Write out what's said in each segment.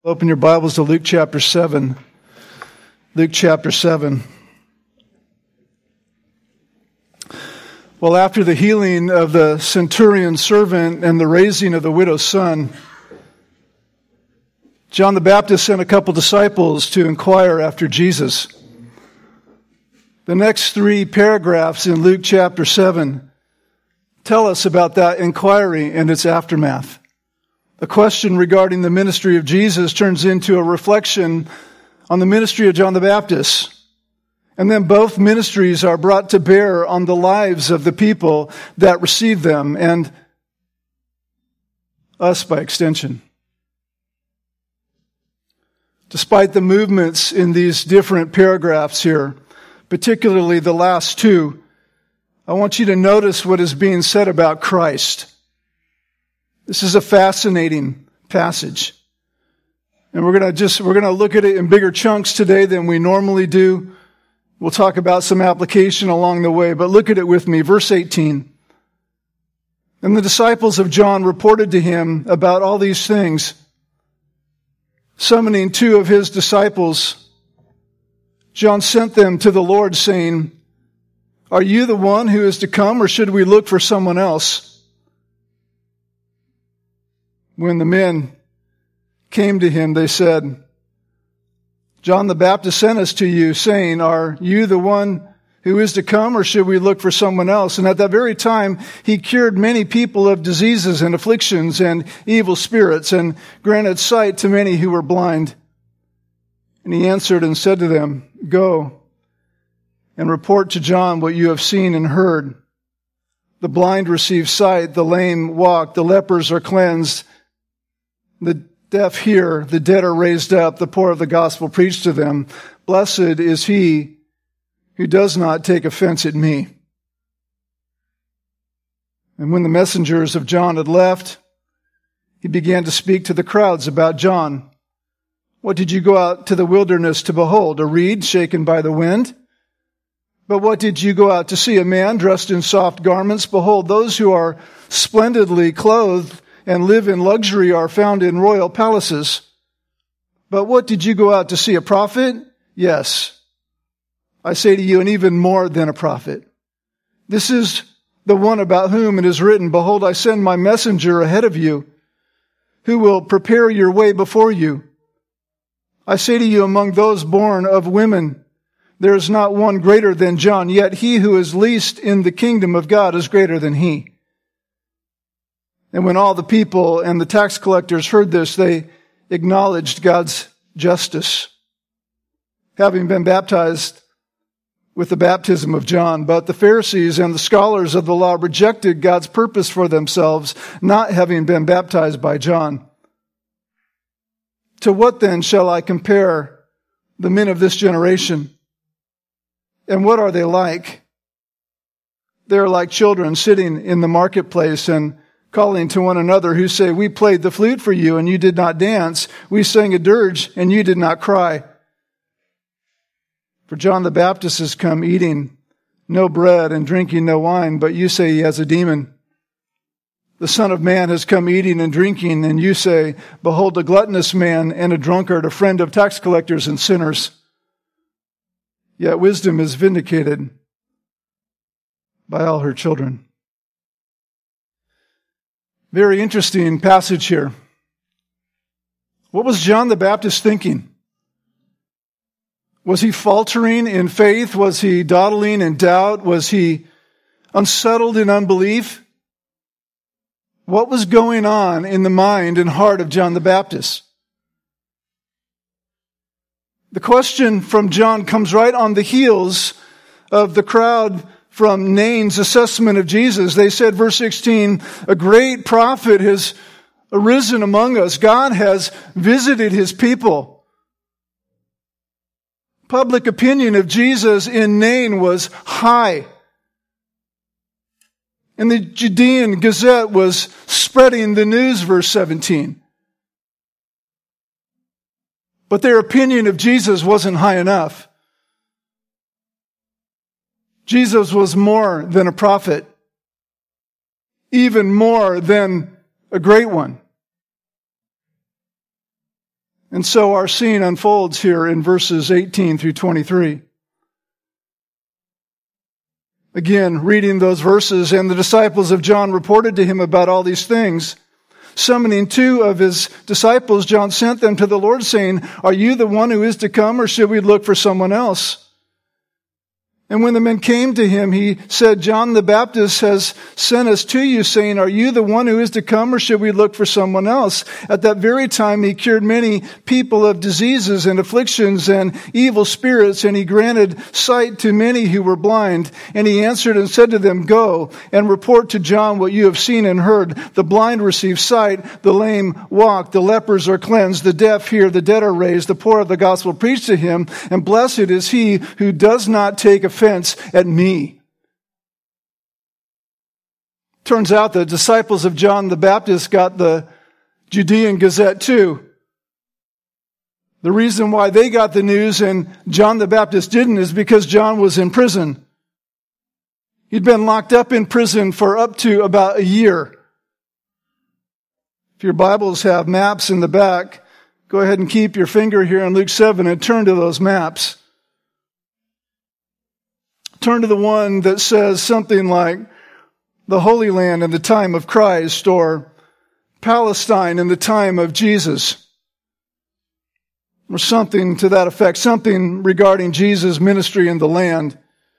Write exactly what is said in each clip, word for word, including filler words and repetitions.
Open your Bibles to Luke chapter seven. Luke chapter seven. Well, after the healing of the centurion's servant and the raising of the widow's son, John the Baptist sent a couple disciples to inquire after Jesus. The next three paragraphs in Luke chapter seven tell us about that inquiry and its aftermath. A question regarding the ministry of Jesus turns into a reflection on the ministry of John the Baptist. And then both ministries are brought to bear on the lives of the people that receive them and us by extension. Despite the movements in these different paragraphs here, particularly the last two, I want you to notice what is being said about Christ. This is a fascinating passage. And we're going to just, we're going to look at it in bigger chunks today than we normally do. We'll talk about some application along the way, but look at it with me. Verse eighteen. And the disciples of John reported to him about all these things. Summoning two of his disciples, John sent them to the Lord, saying, "Are you the one who is to come, or should we look for someone else?" When the men came to him, they said, "John the Baptist sent us to you, saying, 'Are you the one who is to come, or should we look for someone else?' And at that very time, he cured many people of diseases and afflictions and evil spirits, and granted sight to many who were blind. And he answered and said to them, 'Go and report to John what you have seen and heard. The blind receive sight, the lame walk, the lepers are cleansed, the deaf hear, the dead are raised up, the poor of the gospel preached to them. Blessed is he who does not take offense at me.' And when the messengers of John had left, he began to speak to the crowds about John. 'What did you go out to the wilderness to behold? A reed shaken by the wind? But what did you go out to see? A man dressed in soft garments? Behold, those who are splendidly clothed and live in luxury are found in royal palaces. But what did you go out to see? A prophet? Yes, I say to you, and even more than a prophet. This is the one about whom it is written, Behold, I send my messenger ahead of you, who will prepare your way before you. I say to you, among those born of women, there is not one greater than John, yet he who is least in the kingdom of God is greater than he.' And when all the people and the tax collectors heard this, they acknowledged God's justice, having been baptized with the baptism of John. But the Pharisees and the scholars of the law rejected God's purpose for themselves, not having been baptized by John. To what then shall I compare the men of this generation? And what are they like? They are like children sitting in the marketplace and calling to one another, who say, 'We played the flute for you, and you did not dance. We sang a dirge, and you did not cry.' For John the Baptist has come eating no bread and drinking no wine, but you say he has a demon. The Son of Man has come eating and drinking, and you say, 'Behold, a gluttonous man and a drunkard, a friend of tax collectors and sinners.' Yet wisdom is vindicated by all her children." Very interesting passage here. What was John the Baptist thinking? Was he faltering in faith? Was he dawdling in doubt? Was he unsettled in unbelief? What was going on in the mind and heart of John the Baptist? The question from John comes right on the heels of the crowd from Nain's assessment of Jesus. They said, verse sixteen, "A great prophet has arisen among us. God has visited his people." Public opinion of Jesus in Nain was high. And the Judean Gazette was spreading the news, verse seventeen. But their opinion of Jesus wasn't high enough. Jesus was more than a prophet, even more than a great one. And so our scene unfolds here in verses eighteen through twenty-three. Again, reading those verses, and the disciples of John reported to him about all these things. Summoning two of his disciples, John sent them to the Lord, saying, "Are you the one who is to come, or should we look for someone else?" And when the men came to him, he said, "John the Baptist has sent us to you, saying, 'Are you the one who is to come, or should we look for someone else?' At that very time he cured many people of diseases and afflictions and evil spirits, and he granted sight to many who were blind. And he answered and said to them, 'Go and report to John what you have seen and heard. The blind receive sight, the lame walk, the lepers are cleansed, the deaf hear, the dead are raised, the poor of the gospel preached to him, and blessed is he who does not take offense at me.'" Turns out the disciples of John the Baptist got the Judean Gazette too. The reason why they got the news and John the Baptist didn't is because John was in prison. He'd been locked up in prison for up to about a year. If your Bibles have maps in the back, go ahead and keep your finger here in Luke seven and turn to those maps. Turn to the one that says something like the Holy Land in the time of Christ, or Palestine in the time of Jesus, or something to that effect, something regarding Jesus' ministry in the land.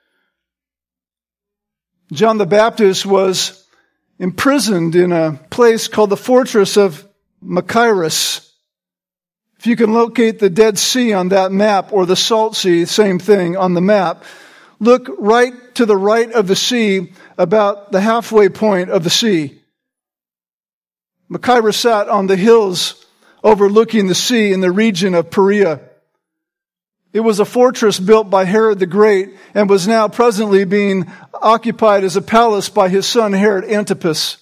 John the Baptist was imprisoned in a place called the Fortress of Machaerus. If you can locate the Dead Sea on that map, or the Salt Sea, same thing on the map, look right to the right of the sea, about the halfway point of the sea. Machaerus sat on the hills overlooking the sea in the region of Perea. It was a fortress built by Herod the Great and was now presently being occupied as a palace by his son Herod Antipas.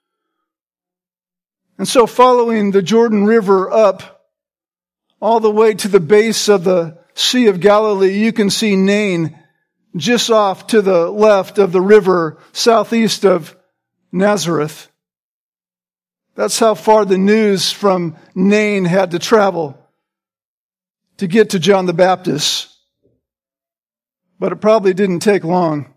And so following the Jordan River up all the way to the base of the Sea of Galilee, you can see Nain just off to the left of the river, southeast of Nazareth. That's how far the news from Nain had to travel to get to John the Baptist. But it probably didn't take long.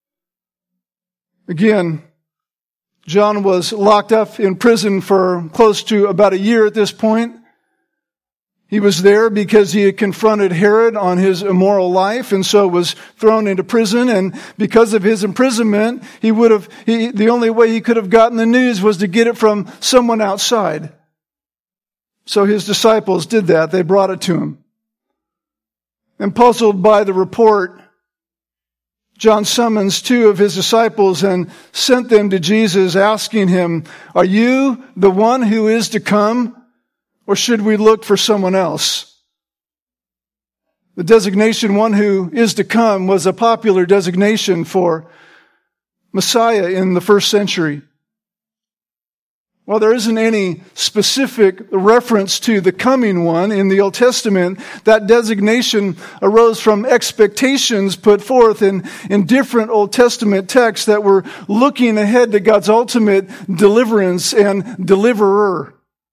Again, John was locked up in prison for close to about a year at this point. He was there because he had confronted Herod on his immoral life, and so was thrown into prison. And because of his imprisonment, he would have, he, the only way he could have gotten the news was to get it from someone outside. So his disciples did that. They brought it to him. And puzzled by the report, John summons two of his disciples and sent them to Jesus, asking him, "Are you the one who is to come, or should we look for someone else?" The designation "one who is to come" was a popular designation for Messiah in the first century. While there isn't any specific reference to the coming one in the Old Testament, that designation arose from expectations put forth in, in different Old Testament texts that were looking ahead to God's ultimate deliverance and deliverer.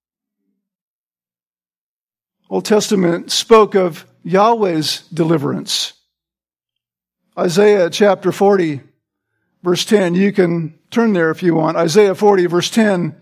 Old Testament spoke of Yahweh's deliverance. Isaiah chapter forty, verse ten. You can turn there if you want. Isaiah forty, verse ten.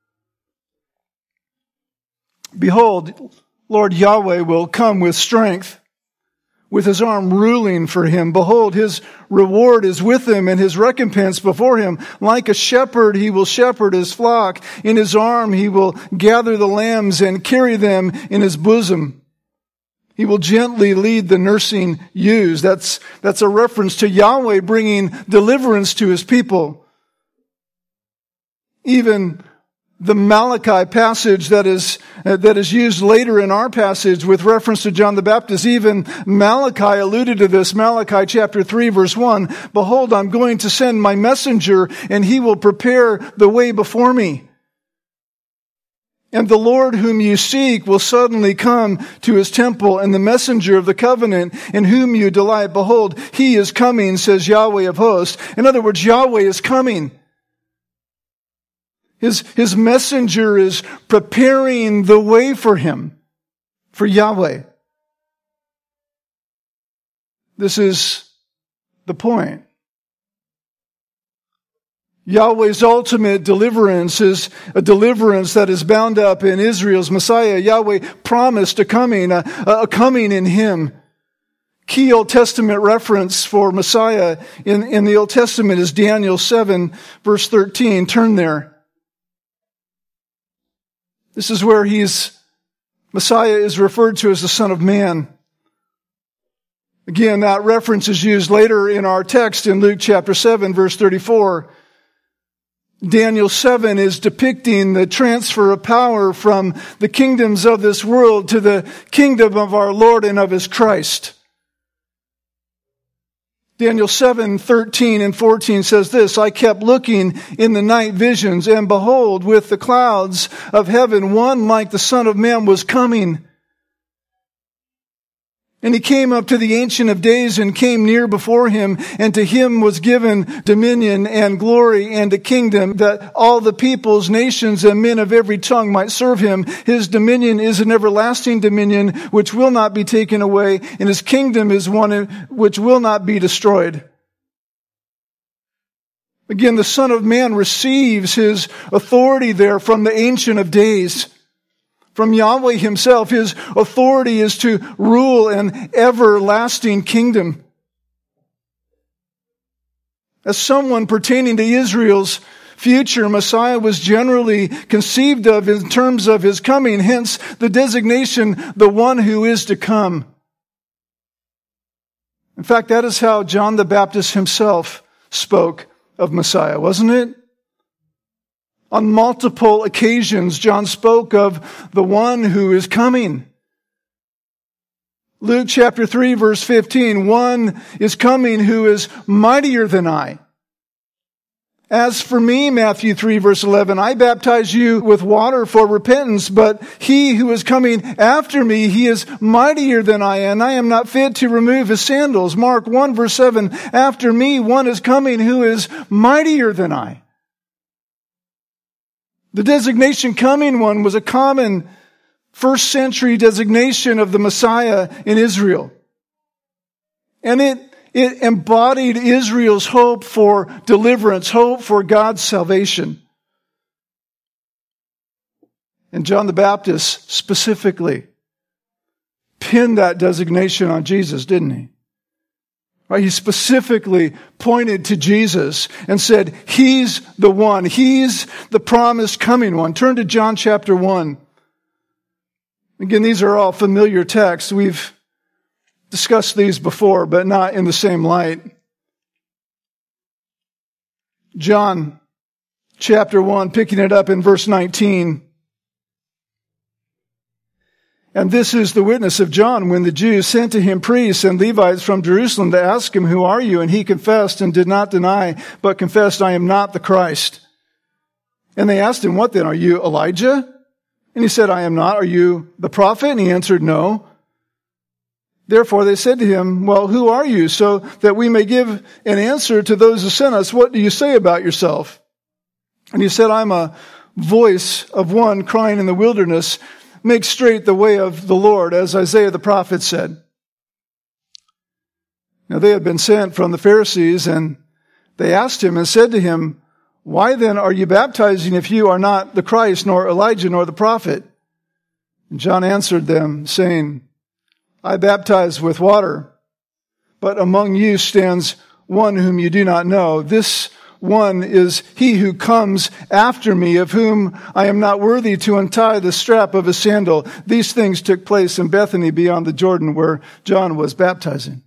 "Behold, Lord Yahweh will come with strength, with his arm ruling for him. Behold, his reward is with him, and his recompense before him. Like a shepherd, he will shepherd his flock. In his arm he will gather the lambs and carry them in his bosom. He will gently lead the nursing ewes." That's, that's a reference to Yahweh bringing deliverance to his people. Even the Malachi passage that is uh, that is used later in our passage with reference to John the Baptist, even Malachi alluded to this. Malachi chapter three, verse one, "Behold, I'm going to send my messenger, and he will prepare the way before me. And the Lord whom you seek will suddenly come to his temple, and the messenger of the covenant in whom you delight. Behold, he is coming, says Yahweh of hosts." In other words, Yahweh is coming. His, his messenger is preparing the way for him. for Yahweh. This is the point. Yahweh's ultimate deliverance is a deliverance that is bound up in Israel's Messiah. Yahweh promised a coming, a, a coming in Him. Key Old Testament reference for Messiah in, in the Old Testament is Daniel seven, verse thirteen. Turn there. This is where he's, Messiah is referred to as the Son of Man. Again, that reference is used later in our text in Luke chapter seven, verse thirty-four. Daniel seven is depicting the transfer of power from the kingdoms of this world to the kingdom of our Lord and of His Christ. Daniel seven, thirteen and fourteen says this, I kept looking in the night visions, and behold, with the clouds of heaven, one like the Son of Man was coming. And he came up to the Ancient of Days and came near before him, and to him was given dominion and glory and a kingdom, that all the peoples, nations, and men of every tongue might serve him. His dominion is an everlasting dominion which will not be taken away, and his kingdom is one which will not be destroyed. Again, the Son of Man receives his authority there from the Ancient of Days. From Yahweh Himself. His authority is to rule an everlasting kingdom. As someone pertaining to Israel's future, Messiah was generally conceived of in terms of His coming, hence the designation, the one who is to come. In fact, that is how John the Baptist himself spoke of Messiah, wasn't it? On multiple occasions, John spoke of the one who is coming. Luke chapter three, verse fifteen, one is coming who is mightier than I. As for me, Matthew three, verse eleven, I baptize you with water for repentance, but he who is coming after me, he is mightier than I, and I am not fit to remove his sandals. Mark one, verse seven, after me, one is coming who is mightier than I. The designation coming one was a common first century designation of the Messiah in Israel. And it, it embodied Israel's hope for deliverance, hope for God's salvation. And John the Baptist specifically pinned that designation on Jesus, didn't he? Right, he specifically pointed to Jesus and said, He's the one. He's the promised coming one. Turn to John chapter one. Again, these are all familiar texts. We've discussed these before, but not in the same light. John chapter one, picking it up in verse nineteen. And this is the witness of John when the Jews sent to him priests and Levites from Jerusalem to ask him, Who are you? And he confessed and did not deny, but confessed, I am not the Christ. And they asked him, What then? Are you Elijah? And he said, I am not. Are you the prophet? And he answered, No. Therefore they said to him, Well, who are you? So that we may give an answer to those who sent us. What do you say about yourself? And he said, I'm a voice of one crying in the wilderness, Make straight the way of the Lord, as Isaiah the prophet said. Now they had been sent from the Pharisees, and they asked him and said to him, Why then are you baptizing if you are not the Christ, nor Elijah, nor the prophet? And John answered them, saying, I baptize with water, but among you stands one whom you do not know. This one is he who comes after me, of whom I am not worthy to untie the strap of his sandal. These things took place in Bethany beyond the Jordan, where John was baptizing.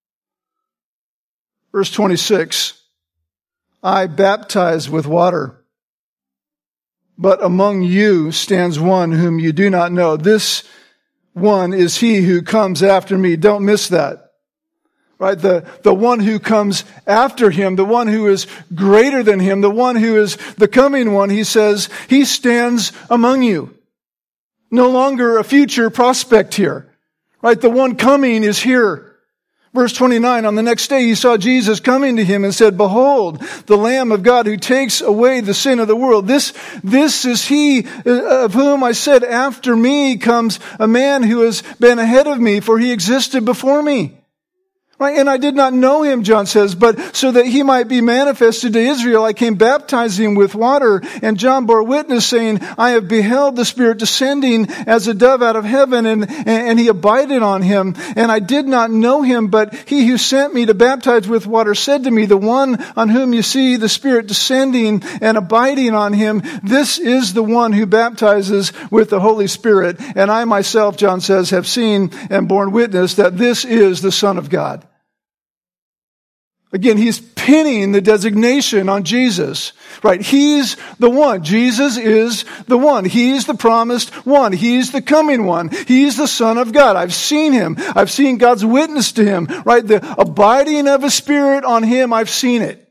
Verse twenty-six, I baptize with water, but among you stands one whom you do not know. This one is he who comes after me. Don't miss that. Right? The, the one who comes after him, the one who is greater than him, the one who is the coming one, he says, he stands among you. No longer a future prospect here. Right? The one coming is here. Verse twenty-nine, on the next day he saw Jesus coming to him and said, behold, the Lamb of God who takes away the sin of the world. This, this is he of whom I said, after me comes a man who has been ahead of me, for he existed before me. Right? And I did not know him, John says, but so that he might be manifested to Israel, I came baptizing with water. And John bore witness, saying, I have beheld the Spirit descending as a dove out of heaven, and, and he abided on him. And I did not know him, but he who sent me to baptize with water said to me, the one on whom you see the Spirit descending and abiding on him, this is the one who baptizes with the Holy Spirit. And I myself, John says, have seen and borne witness that this is the Son of God. Again, he's pinning the designation on Jesus, right? He's the one. Jesus is the one. He's the promised one. He's the coming one. He's the Son of God. I've seen him. I've seen God's witness to him, right? The abiding of his Spirit on him, I've seen it.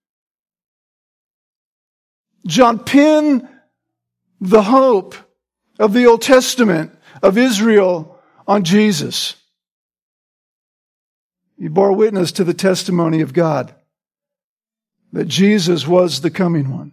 John pinned the hope of the Old Testament of Israel on Jesus. He bore witness to the testimony of God that Jesus was the coming one.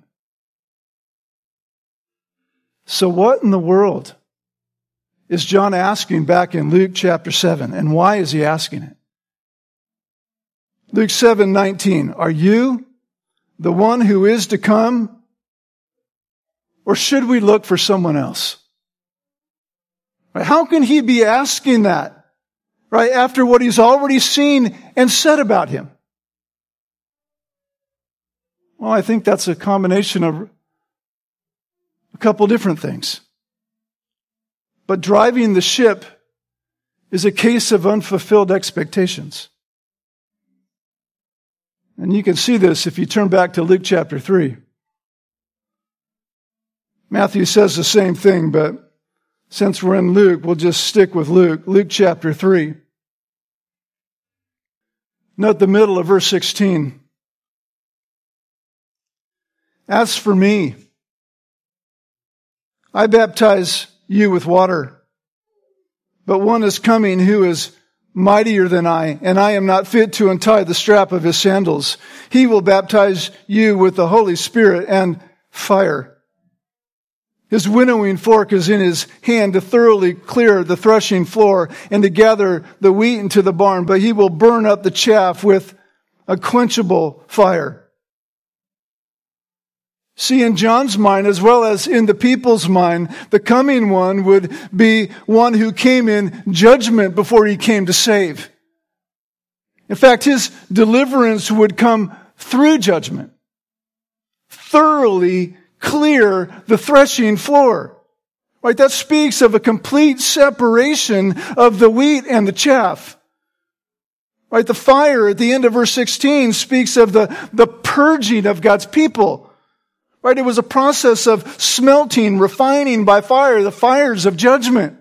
So what in the world is John asking back in Luke chapter seven? And why is he asking it? Luke seven nineteen, are you the one who is to come? Or should we look for someone else? How can he be asking that? Right, after what he's already seen and said about him? Well, I think that's a combination of a couple different things. But driving the ship is a case of unfulfilled expectations. And you can see this if you turn back to Luke chapter three. Matthew says the same thing, but since we're in Luke, we'll just stick with Luke. Luke chapter three. Note the middle of verse sixteen. As for me, I baptize you with water, but one is coming who is mightier than I, and I am not fit to untie the strap of his sandals. He will baptize you with the Holy Spirit and fire. His winnowing fork is in his hand to thoroughly clear the threshing floor and to gather the wheat into the barn, but he will burn up the chaff with a quenchable fire. See, in John's mind, as well as in the people's mind, the coming one would be one who came in judgment before he came to save. In fact, his deliverance would come through judgment. Thoroughly clear the threshing floor. Right? That speaks of a complete separation of the wheat and the chaff. Right? The fire at the end of verse sixteen speaks of the, the purging of God's people. Right? It was a process of smelting, refining by fire, the fires of judgment.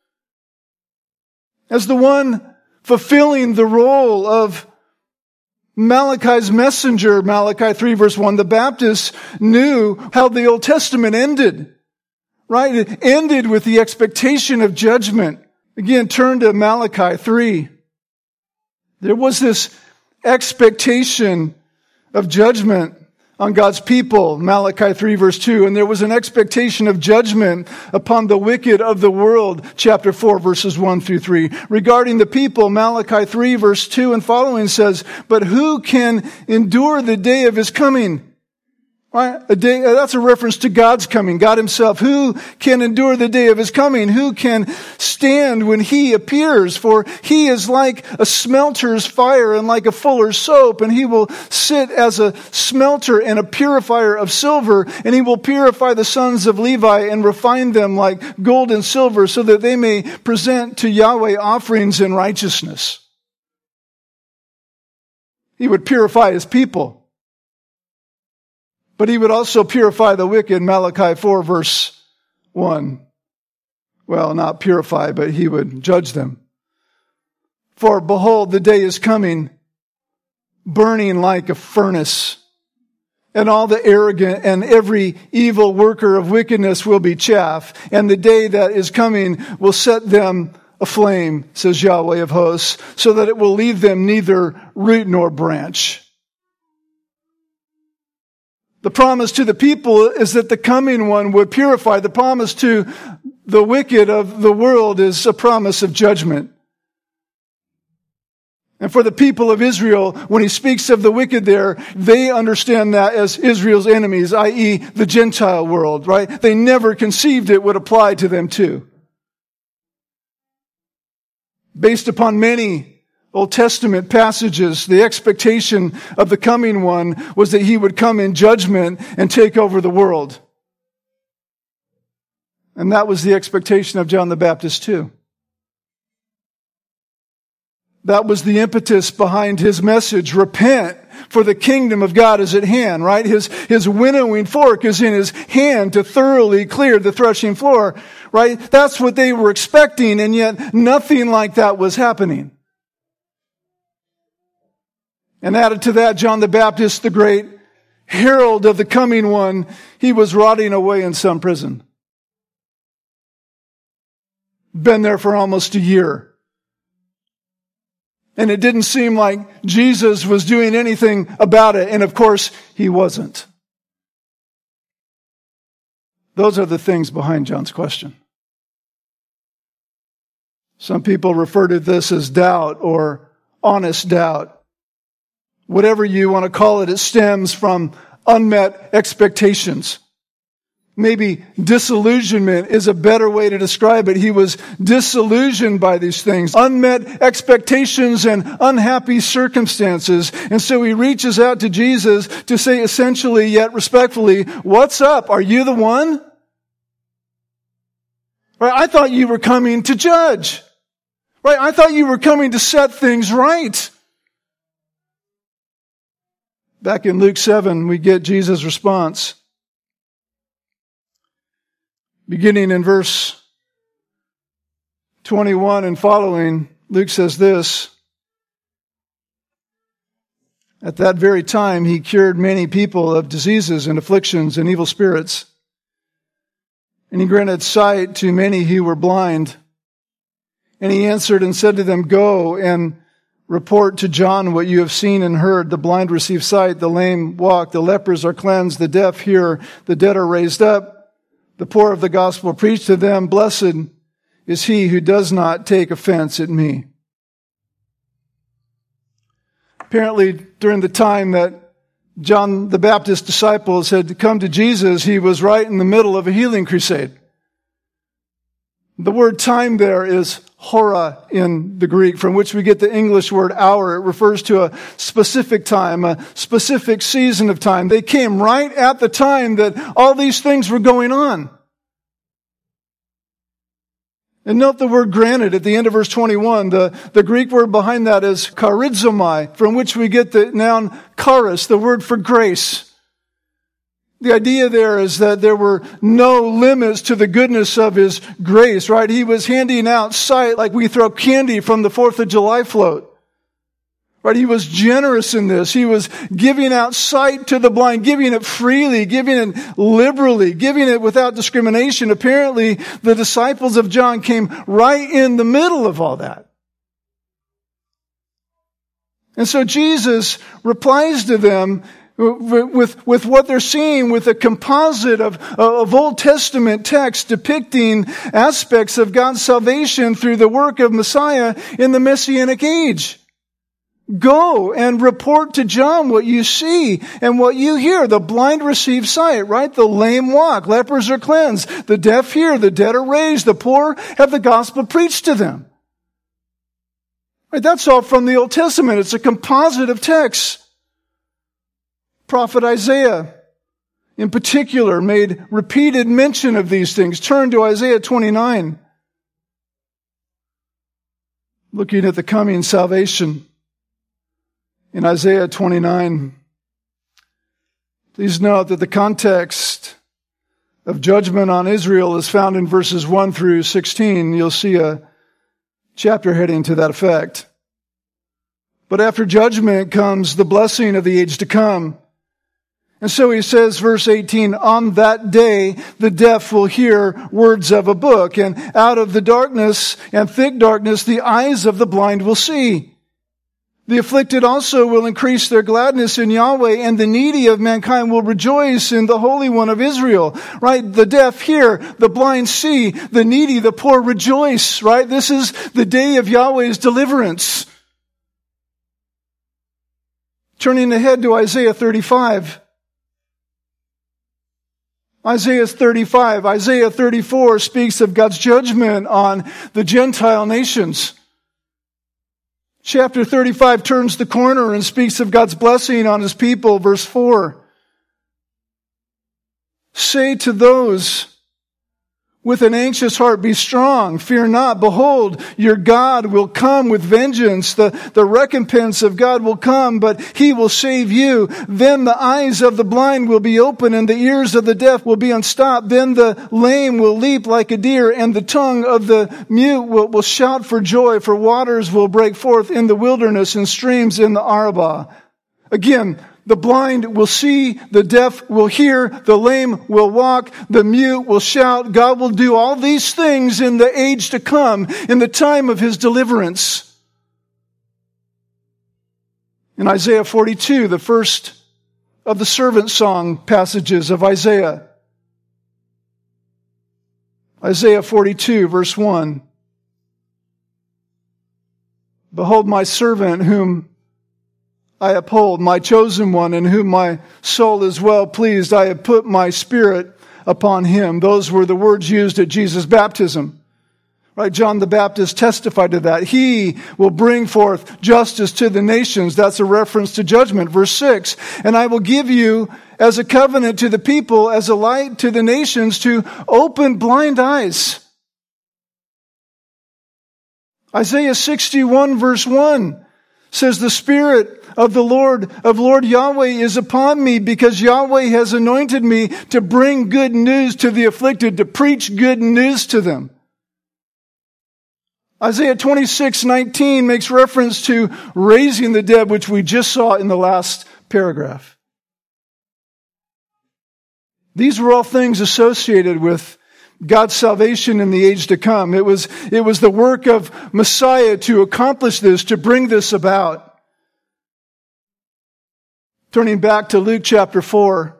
As the one fulfilling the role of Malachi's messenger, Malachi three verse one, the Baptists knew how the Old Testament ended. Right? It ended with the expectation of judgment. Again, turn to Malachi three. There was this expectation of judgment on God's people, Malachi three verse two, and there was an expectation of judgment upon the wicked of the world, chapter four verses one through three. Regarding the people, Malachi three verse two and following says, but who can endure the day of his coming? Right? A day, that's a reference to God's coming, God himself. Who can endure the day of his coming? Who can stand when he appears? For he is like a smelter's fire and like a fuller's soap, and he will sit as a smelter and a purifier of silver, and he will purify the sons of Levi and refine them like gold and silver, so that they may present to Yahweh offerings in righteousness. He would purify his people. But he would also purify the wicked, Malachi four verse one. Well, not purify, but he would judge them. For behold, the day is coming, burning like a furnace, and all the arrogant and every evil worker of wickedness will be chaff, and the day that is coming will set them a flame, says Yahweh of hosts, so that it will leave them neither root nor branch. The promise to the people is that the coming one would purify. The promise to the wicked of the world is a promise of judgment. And for the people of Israel, when he speaks of the wicked there, they understand that as Israel's enemies, that is the Gentile world, right? They never conceived it would apply to them too. Based upon many Old Testament passages, the expectation of the coming one was that he would come in judgment and take over the world. And that was the expectation of John the Baptist too. That was the impetus behind his message. Repent, for the kingdom of God is at hand, right? His, his winnowing fork is in his hand to thoroughly clear the threshing floor, right? That's what they were expecting, and yet nothing like that was happening. And added to that, John the Baptist, the great herald of the coming one, he was rotting away in some prison. Been there for almost a year. And it didn't seem like Jesus was doing anything about it. And of course, he wasn't. Those are the things behind John's question. Some people refer to this as doubt or honest doubt. Whatever you want to call it, it stems from unmet expectations. Maybe disillusionment is a better way to describe it. He was disillusioned by these things, unmet expectations and unhappy circumstances. And so he reaches out to Jesus to say essentially yet respectfully, what's up? Are you the one? Right? I thought you were coming to judge. Right? I thought you were coming to set things right. Back in Luke seven, we get Jesus' response. Beginning in verse twenty-one and following, Luke says this, at that very time he cured many people of diseases and afflictions and evil spirits, and he granted sight to many who were blind. And he answered and said to them, go and report to John what you have seen and heard. The blind receive sight, the lame walk, the lepers are cleansed, the deaf hear, the dead are raised up, the poor of the gospel preach to them. Blessed is he who does not take offense at me. Apparently, during the time that John the Baptist's disciples had come to Jesus, he was right in the middle of a healing crusade. The word time there is hora in the Greek, from which we get the English word hour. It refers to a specific time, a specific season of time. They came right at the time that all these things were going on. And note the word granted at the end of verse twenty-one. The, the Greek word behind that is charizomai, from which we get the noun charis, the word for grace. The idea there is that there were no limits to the goodness of his grace, right? He was handing out sight like we throw candy from the fourth of July float. Right? He was generous in this. He was giving out sight to the blind, giving it freely, giving it liberally, giving it without discrimination. Apparently, the disciples of John came right in the middle of all that. And so Jesus replies to them with, with what they're seeing, with a composite of, of Old Testament texts depicting aspects of God's salvation through the work of Messiah in the Messianic age. Go and report to John what you see and what you hear. The blind receive sight, right? The lame walk. Lepers are cleansed. The deaf hear. The dead are raised. The poor have the gospel preached to them. Right? That's all from the Old Testament. It's a composite of texts. Prophet Isaiah, in particular, made repeated mention of these things. Turn to Isaiah twenty-nine. Looking at the coming salvation. In Isaiah twenty-nine, please note that the context of judgment on Israel is found in verses one through sixteen. You'll see a chapter heading to that effect. But after judgment comes the blessing of the age to come. And so he says, verse eighteen, on that day the deaf will hear words of a book, and out of the darkness and thick darkness the eyes of the blind will see. The afflicted also will increase their gladness in Yahweh, and the needy of mankind will rejoice in the Holy One of Israel. Right? The deaf hear, the blind see, the needy, the poor rejoice. Right? This is the day of Yahweh's deliverance. Turning ahead to Isaiah thirty-five. Isaiah thirty-five. Isaiah thirty-four speaks of God's judgment on the Gentile nations. Chapter thirty-five turns the corner and speaks of God's blessing on His people. Verse four. Say to those with an anxious heart, be strong, fear not. Behold, your God will come with vengeance. The, the recompense of God will come, but He will save you. Then the eyes of the blind will be open, and the ears of the deaf will be unstopped. Then the lame will leap like a deer, and the tongue of the mute will, will shout for joy, for waters will break forth in the wilderness and streams in the Arabah. Again, the blind will see, the deaf will hear, the lame will walk, the mute will shout. God will do all these things in the age to come, in the time of His deliverance. In Isaiah forty-two, the first of the servant song passages of Isaiah. Isaiah forty-two, verse one. Behold my servant whom I uphold, my chosen one, in whom my soul is well pleased. I have put my spirit upon him. Those were the words used at Jesus' baptism. Right? John the Baptist testified to that. He will bring forth justice to the nations. That's a reference to judgment. Verse six. And I will give you as a covenant to the people, as a light to the nations, to open blind eyes. Isaiah sixty-one, verse one says, the Spirit of the Lord, of Lord Yahweh is upon me, because Yahweh has anointed me to bring good news to the afflicted, to preach good news to them. Isaiah twenty-six nineteen makes reference to raising the dead, which we just saw in the last paragraph. These were all things associated with God's salvation in the age to come. It was, it was the work of Messiah to accomplish this, to bring this about. Turning back to Luke chapter four.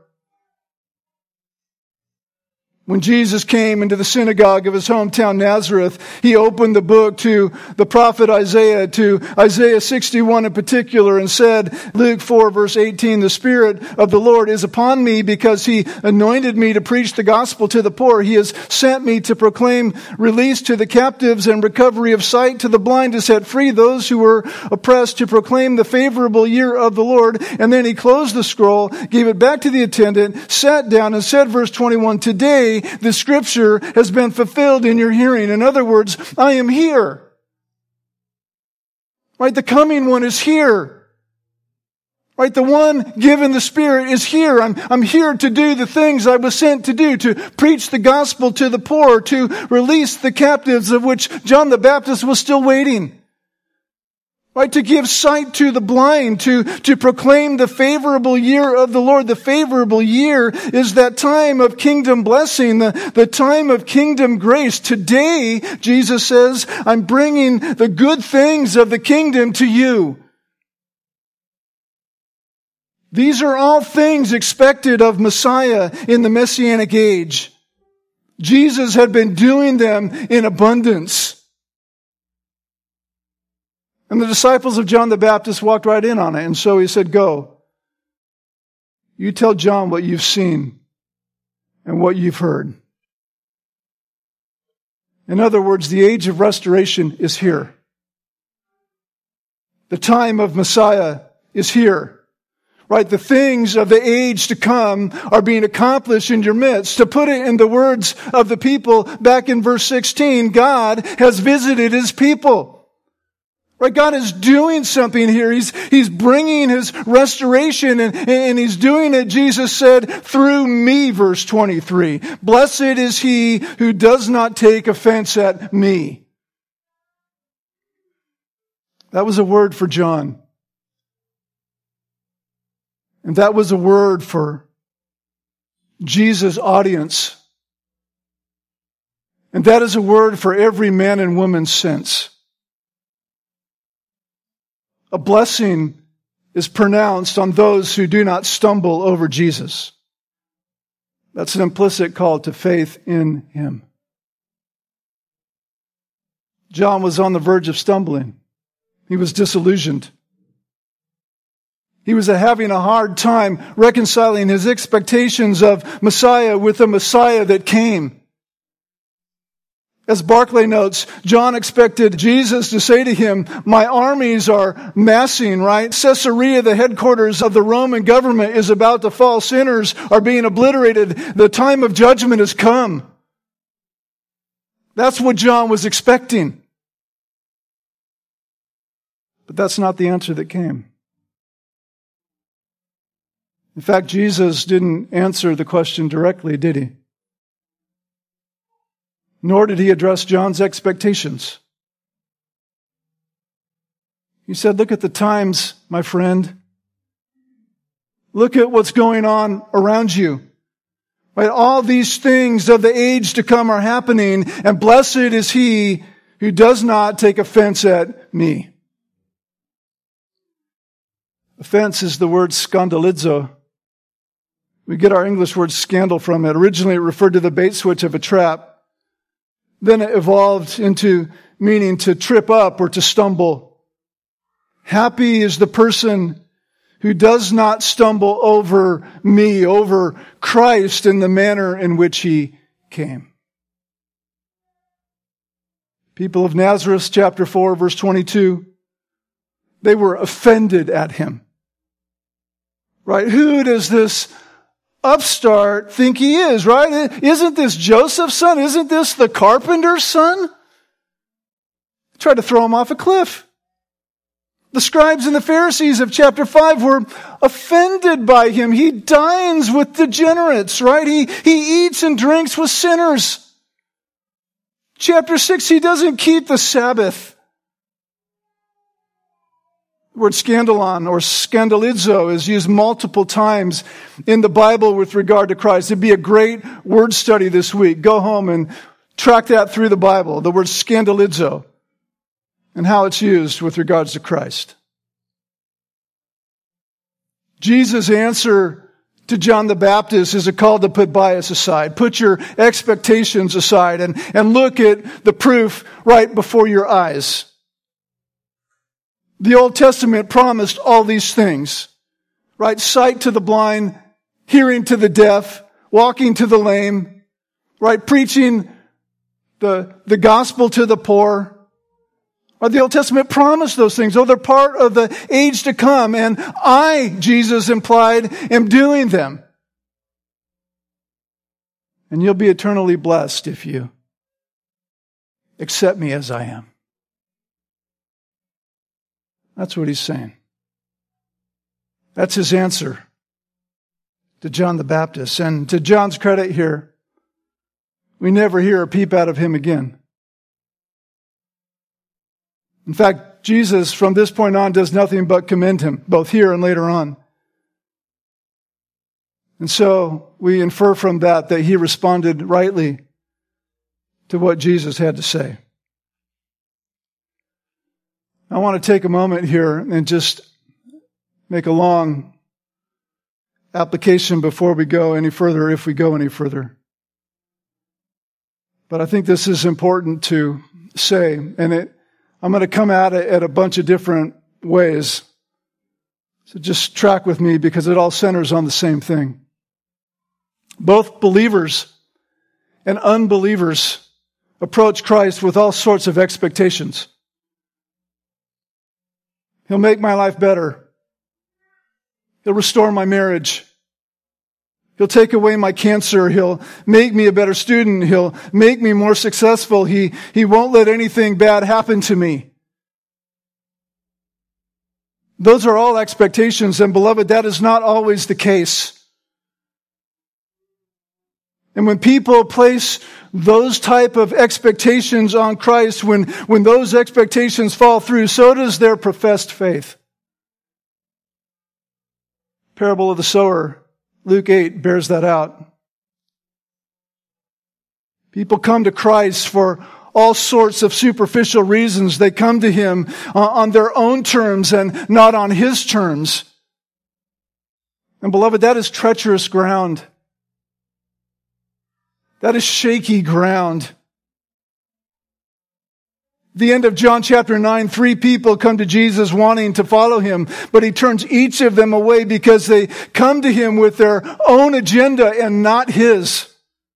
When Jesus came into the synagogue of his hometown Nazareth, he opened the book to the prophet Isaiah, to Isaiah sixty-one in particular, and said, Luke four verse eighteen, the Spirit of the Lord is upon me, because He anointed me to preach the gospel to the poor. He has sent me to proclaim release to the captives and recovery of sight to the blind, to set free those who were oppressed, to proclaim the favorable year of the Lord. And then he closed the scroll, gave it back to the attendant, sat down, and said, verse twenty-one, today the scripture has been fulfilled in your hearing. In other words, I am here. Right? The coming one is here. Right? The one given the Spirit is here. I'm, I'm here to do the things I was sent to do, to preach the gospel to the poor, to release the captives, of which John the Baptist was still waiting. Right, to give sight to the blind, to, to proclaim the favorable year of the Lord. The favorable year is that time of kingdom blessing, the, the time of kingdom grace. Today, Jesus says, I'm bringing the good things of the kingdom to you. These are all things expected of Messiah in the Messianic age. Jesus had been doing them in abundance. And the disciples of John the Baptist walked right in on it. And so he said, go. You tell John what you've seen and what you've heard. In other words, the age of restoration is here. The time of Messiah is here. Right? The things of the age to come are being accomplished in your midst. To put it in the words of the people back in verse sixteen, God has visited His people. Right, God is doing something here. He's, he's bringing His restoration, and, and He's doing it, Jesus said, through me, verse twenty-three. Blessed is he who does not take offense at me. That was a word for John. And that was a word for Jesus' audience. And that is a word for every man and woman since. A blessing is pronounced on those who do not stumble over Jesus. That's an implicit call to faith in Him. John was on the verge of stumbling. He was disillusioned. He was having a hard time reconciling his expectations of Messiah with the Messiah that came. As Barclay notes, John expected Jesus to say to him, my armies are massing, right? Caesarea, the headquarters of the Roman government, is about to fall. Sinners are being obliterated. The time of judgment has come. That's what John was expecting. But that's not the answer that came. In fact, Jesus didn't answer the question directly, did He? Nor did He address John's expectations. He said, look at the times, my friend. Look at what's going on around you. Right? All these things of the age to come are happening, and blessed is he who does not take offense at me. Offense is the word scandalizo. We get our English word scandal from it. Originally it referred to the bait switch of a trap. Then it evolved into meaning to trip up or to stumble. Happy is the person who does not stumble over me, over Christ in the manner in which He came. People of Nazareth, chapter four, verse twenty-two, they were offended at Him. Right? Who does this upstart think he is, right? Isn't this Joseph's son? Isn't this the carpenter's son? Tried to throw him off a cliff. The scribes and the Pharisees of chapter five were offended by him. He dines with degenerates, right? He, he eats and drinks with sinners. Chapter six, he doesn't keep the Sabbath. The word scandalon or scandalizo is used multiple times in the Bible with regard to Christ. It'd be a great word study this week. Go home and track that through the Bible. The word scandalizo and how it's used with regards to Christ. Jesus' answer to John the Baptist is a call to put bias aside. Put your expectations aside and, and look at the proof right before your eyes. The Old Testament promised all these things, right? Sight to the blind, hearing to the deaf, walking to the lame, right? Preaching the, the gospel to the poor. Right? The Old Testament promised those things. Oh, they're part of the age to come. And I, Jesus implied, am doing them. And you'll be eternally blessed if you accept me as I am. That's what He's saying. That's His answer to John the Baptist. And to John's credit here, we never hear a peep out of him again. In fact, Jesus from this point on does nothing but commend him, both here and later on. And so we infer from that that he responded rightly to what Jesus had to say. I want to take a moment here and just make a long application before we go any further, if we go any further. But I think this is important to say, and it, I'm going to come at it at a bunch of different ways. So just track with me because it all centers on the same thing. Both believers and unbelievers approach Christ with all sorts of expectations. He'll make my life better. He'll restore my marriage. He'll take away my cancer. He'll make me a better student. He'll make me more successful. He, he won't let anything bad happen to me. Those are all expectations, and beloved, that is not always the case. And when people place those type of expectations on Christ, when, when those expectations fall through, so does their professed faith. Parable of the sower, Luke eight, bears that out. People come to Christ for all sorts of superficial reasons. They come to Him on their own terms and not on His terms. And beloved, that is treacherous ground. That is shaky ground. The end of John chapter nine, three people come to Jesus wanting to follow Him, but He turns each of them away because they come to Him with their own agenda and not His.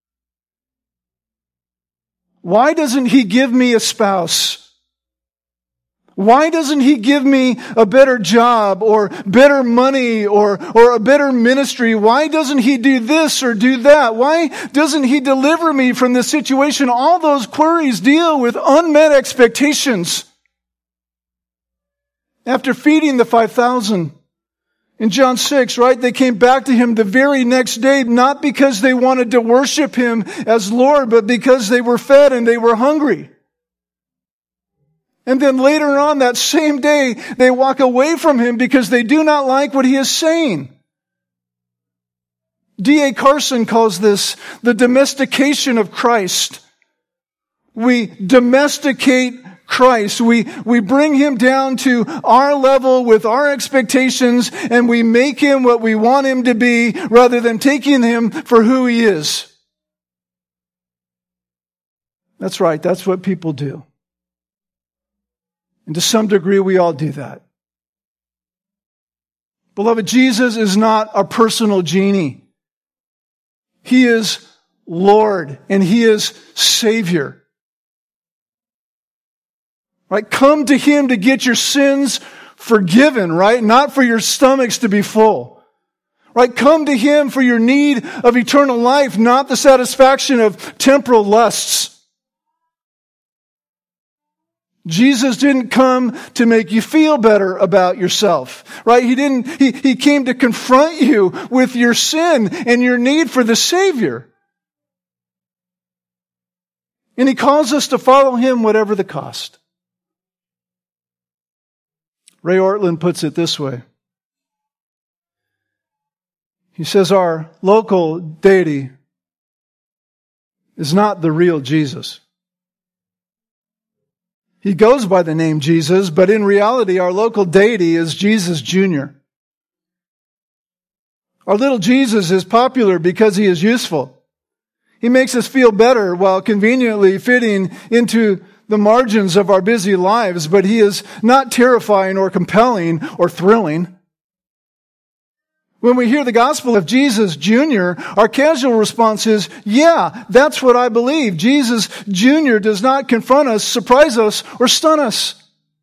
Why doesn't He give me a spouse? Why doesn't He give me a better job or better money or, or a better ministry? Why doesn't He do this or do that? Why doesn't He deliver me from this situation? All those queries deal with unmet expectations. After feeding the five thousand in John six, right, they came back to Him the very next day, not because they wanted to worship Him as Lord, but because they were fed and they were hungry. And then later on that same day, they walk away from Him because they do not like what He is saying. D A Carson calls this the domestication of Christ. We domesticate Christ. We, we bring Him down to our level with our expectations, and we make Him what we want Him to be rather than taking Him for who He is. That's right. That's what people do. And to some degree, we all do that. Beloved, Jesus is not a personal genie. He is Lord and He is Savior. Right? Come to Him to get your sins forgiven, right? Not for your stomachs to be full. Right? Come to Him for your need of eternal life, not the satisfaction of temporal lusts. Jesus didn't come to make you feel better about yourself, right? He didn't, he, he came to confront you with your sin and your need for the Savior. And He calls us to follow Him whatever the cost. Ray Ortlund puts it this way. He says our local deity is not the real Jesus. He goes by the name Jesus, but in reality, our local deity is Jesus Junior Our little Jesus is popular because He is useful. He makes us feel better while conveniently fitting into the margins of our busy lives, but He is not terrifying or compelling or thrilling. When we hear the gospel of Jesus Junior, our casual response is, yeah, that's what I believe. Jesus Junior does not confront us, surprise us, or stun us.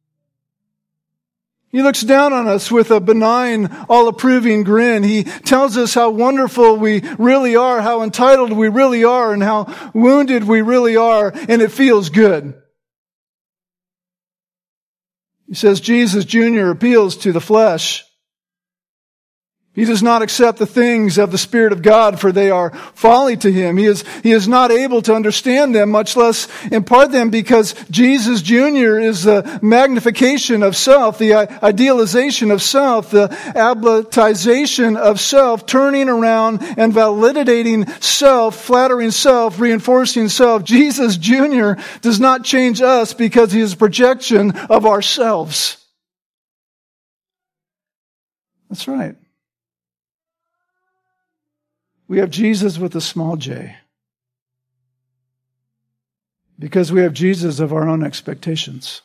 He looks down on us with a benign, all-approving grin. He tells us how wonderful we really are, how entitled we really are, and how wounded we really are, and it feels good. He says Jesus Junior appeals to the flesh. He does not accept the things of the Spirit of God, for they are folly to Him. He is, he is not able to understand them, much less impart them, because Jesus Junior is the magnification of self, the idealization of self, the ablatization of self, turning around and validating self, flattering self, reinforcing self. Jesus Junior does not change us because He is a projection of ourselves. That's right. We have Jesus with a small j. Because we have Jesus of our own expectations.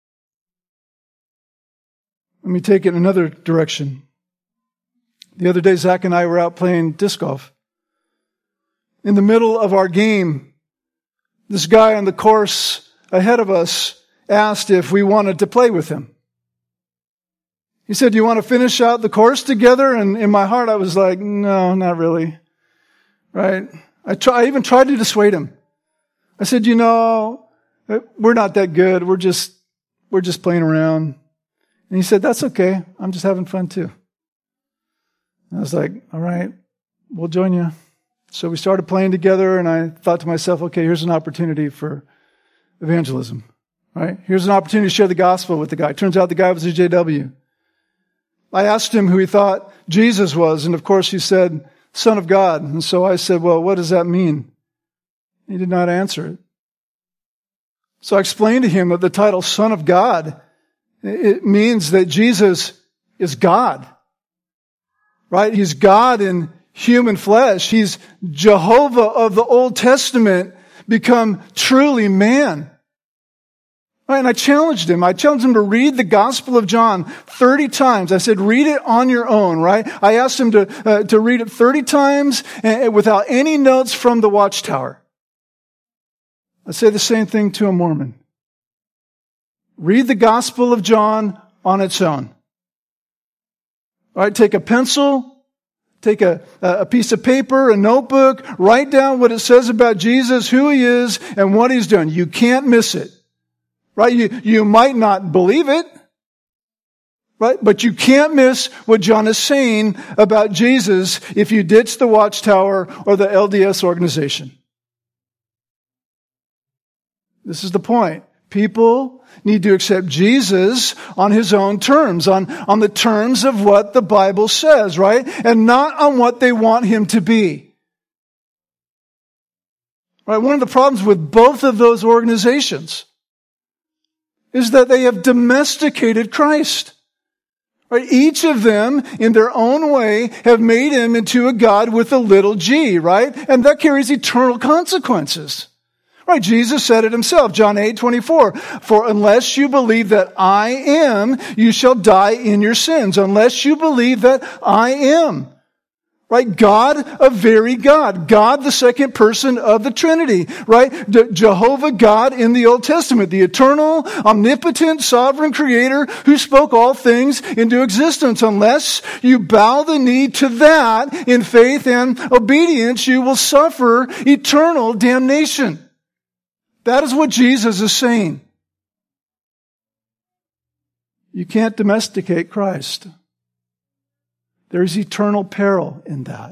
Let me take it in another direction. The other day, Zach and I were out playing disc golf. In the middle of our game, this guy on the course ahead of us asked if we wanted to play with him. He said, "Do you want to finish out the course together?" And in my heart, I was like, no, not really. Right? I, try, I even tried to dissuade him. I said, you know, we're not that good. We're just, we're just playing around. And he said, that's okay. I'm just having fun too. And I was like, all right, we'll join you. So we started playing together, and I thought to myself, okay, here's an opportunity for evangelism. Right? Here's an opportunity to share the gospel with the guy. Turns out the guy was a J W. I asked him who he thought Jesus was, and of course he said, Son of God. And so I said, well, what does that mean? He did not answer it. So I explained to him that the title Son of God, it means that Jesus is God. Right? He's God in human flesh. He's Jehovah of the Old Testament become truly man. Right? And I challenged him. I challenged him to read the Gospel of John thirty times. I said, read it on your own, right? I asked him to, uh, to read it thirty times and, without any notes from the Watchtower. I say the same thing to a Mormon. Read the Gospel of John on its own. All right, take a pencil, take a, a piece of paper, a notebook, write down what it says about Jesus, who he is, and what he's done. You can't miss it. Right? You, you might not believe it. Right? But you can't miss what John is saying about Jesus if you ditch the Watchtower or the L D S organization. This is the point. People need to accept Jesus on his own terms, on, on the terms of what the Bible says, right? And not on what they want him to be. Right? One of the problems with both of those organizations is that they have domesticated Christ. Right? Each of them, in their own way, have made him into a God with a little g, right? And that carries eternal consequences. Right, Jesus said it himself, John eight twenty-four. For unless you believe that I am, you shall die in your sins. Unless you believe that I am. Right, God, a very God. God, the second person of the Trinity. Right, De- Jehovah God in the Old Testament. The eternal, omnipotent, sovereign creator who spoke all things into existence. Unless you bow the knee to that in faith and obedience, you will suffer eternal damnation. That is what Jesus is saying. You can't domesticate Christ. There's eternal peril in that.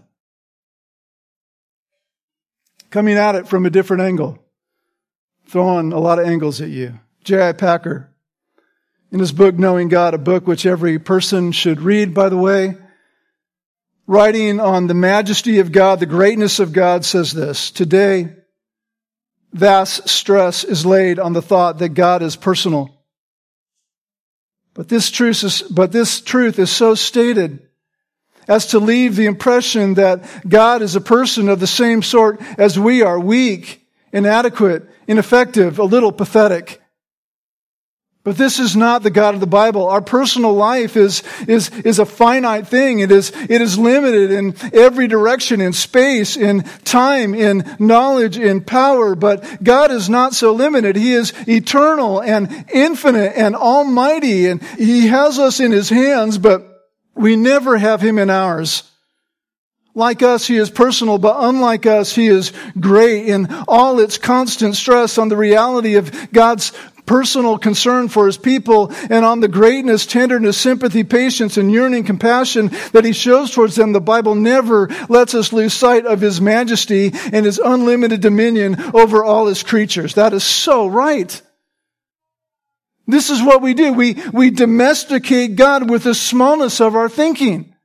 Coming at it from a different angle. Throwing a lot of angles at you. J I Packer, in his book, Knowing God, a book which every person should read, by the way, writing on the majesty of God, the greatness of God, says this: today, vast stress is laid on the thought that God is personal. But this truth is, but this truth is so stated as to leave the impression that God is a person of the same sort as we are, weak, inadequate, ineffective, a little pathetic. But this is not the God of the Bible. Our personal life is, is, is a finite thing. It is, it is limited in every direction, in space, in time, in knowledge, in power. But God is not so limited. He is eternal and infinite and almighty. And He has us in His hands, but we never have Him in ours. Like us, He is personal, but unlike us, He is great in all its constant stress on the reality of God's personal concern for His people and on the greatness, tenderness, sympathy, patience, and yearning compassion that He shows towards them. The Bible never lets us lose sight of His majesty and His unlimited dominion over all His creatures. That is so right. This is what we do. We, we domesticate God with the smallness of our thinking.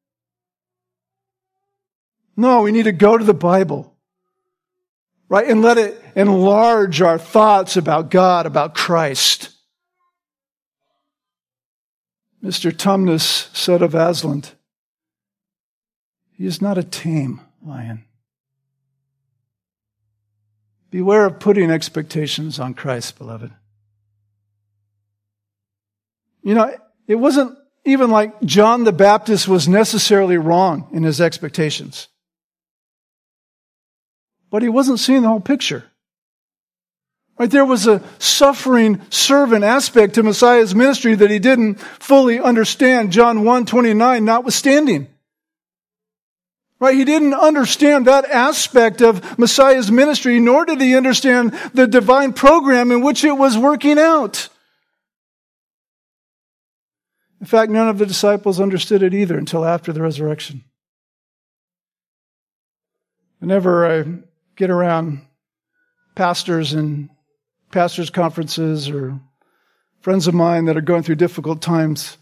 No, we need to go to the Bible, right? And let it enlarge our thoughts about God, about Christ. Mister Tumnus said of Aslan, he is not a tame lion. Beware of putting expectations on Christ, beloved. You know, it wasn't even like John the Baptist was necessarily wrong in his expectations. But he wasn't seeing the whole picture. Right? There was a suffering servant aspect to Messiah's ministry that he didn't fully understand, John one twenty-nine notwithstanding. Right? He didn't understand that aspect of Messiah's ministry, nor did he understand the divine program in which it was working out. In fact, none of the disciples understood it either until after the resurrection. Whenever I get around pastors and pastors' conferences or friends of mine that are going through difficult times,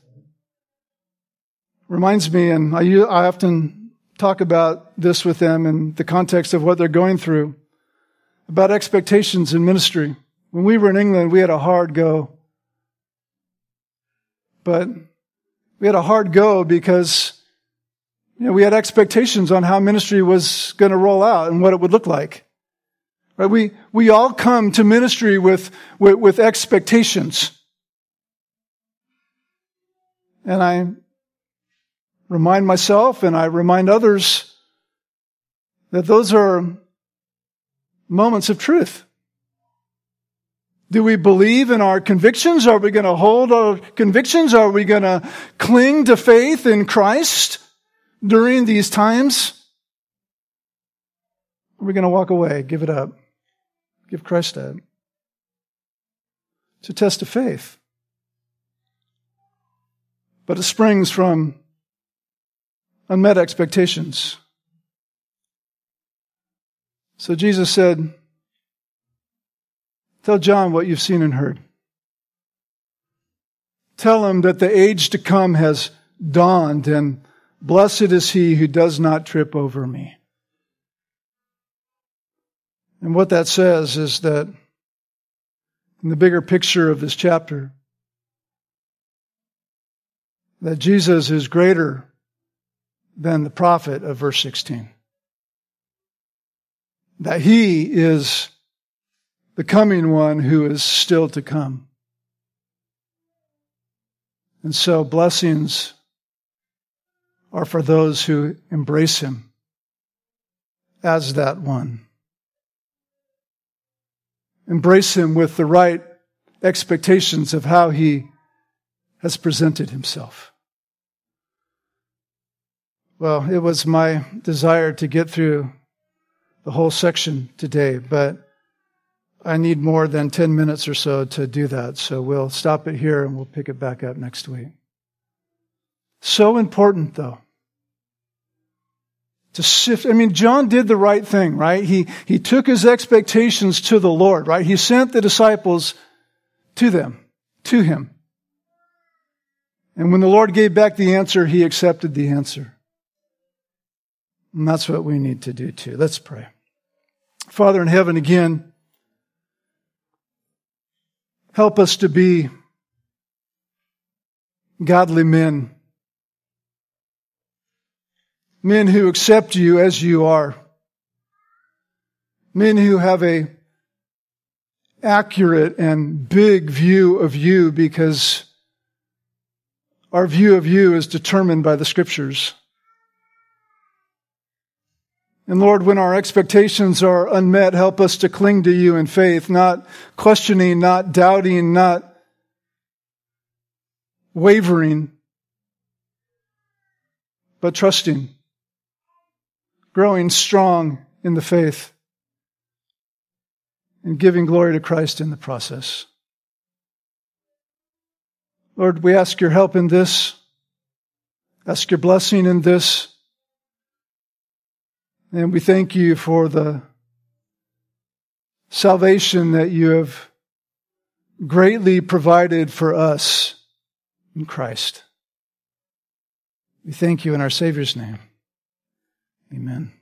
reminds me, and I, I often talk about this with them in the context of what they're going through, about expectations in ministry. When we were in England, we had a hard go. But we had a hard go because, you know, we had expectations on how ministry was going to roll out and what it would look like. Right? We we all come to ministry with, with, with expectations. And I remind myself and I remind others that those are moments of truth. Do we believe in our convictions? Are we going to hold our convictions? Are we going to cling to faith in Christ during these times? Are we going to walk away, give it up, give Christ up? It's a test of faith. But it springs from unmet expectations. So Jesus said, tell John what you've seen and heard. Tell him that the age to come has dawned, and blessed is he who does not trip over me. And what that says is that in the bigger picture of this chapter, that Jesus is greater than the prophet of verse sixteen. That he is the coming one who is still to come. And so blessings are for those who embrace him as that one. Embrace him with the right expectations of how he has presented himself. Well, it was my desire to get through the whole section today, but I need more than ten minutes or so to do that. So we'll stop it here and we'll pick it back up next week. So important, though, to sift. I mean, John did the right thing, right? He, he took his expectations to the Lord, right? He sent the disciples to them, to him. And when the Lord gave back the answer, he accepted the answer. And that's what we need to do too. Let's pray. Father in heaven, again, help us to be godly men. Men who accept you as you are. Men who have a accurate and big view of you, because our view of you is determined by the Scriptures. And Lord, when our expectations are unmet, help us to cling to you in faith, not questioning, not doubting, not wavering, but trusting, growing strong in the faith, and giving glory to Christ in the process. Lord, we ask your help in this, ask your blessing in this. And we thank you for the salvation that you have greatly provided for us in Christ. We thank you in our Savior's name. Amen.